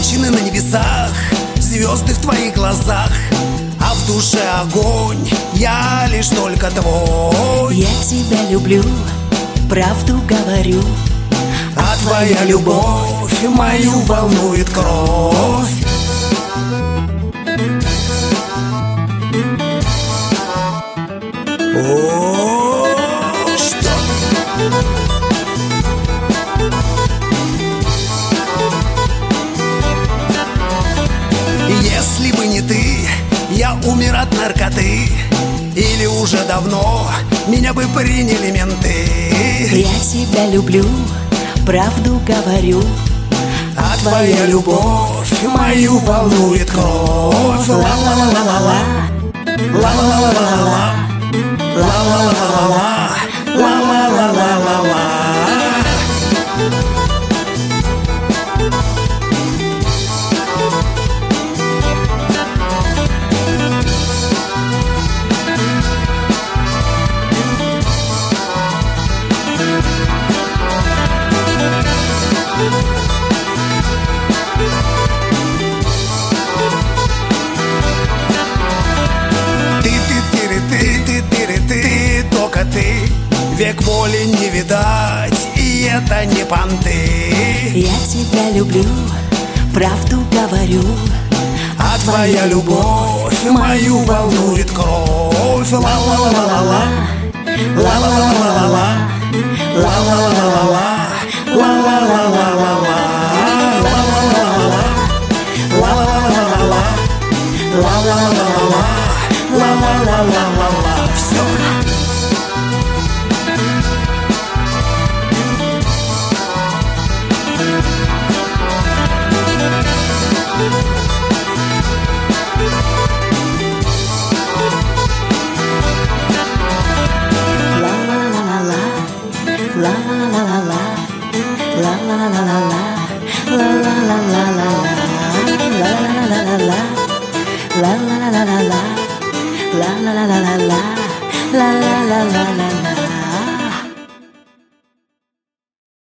Жемчины на небесах, звезды в твоих глазах, а в душе огонь, я лишь только твой. Я тебя люблю, правду говорю, а твоя любовь мою волнует кровь. О, что? Если бы не ты, я умер от наркоты. Или уже давно меня бы приняли менты. Я тебя люблю, правду говорю, а твоя любовь мою волнует кровь. Ла-ла-ла-ла-ла, ла-ла-ла-ла-ла, ла-ла-ла-ла-ла, ла-ла-ла-ла-ла. Только ты, век воли не видать, и это не понты. Я тебя люблю, правду говорю, а твоя любовь мою волнует кровь. Ла-ла-ла-ла-ла, ла-ла-ла-ла-ла, ла-ла-ла-ла-ла, ла-ла-ла-ла-ла.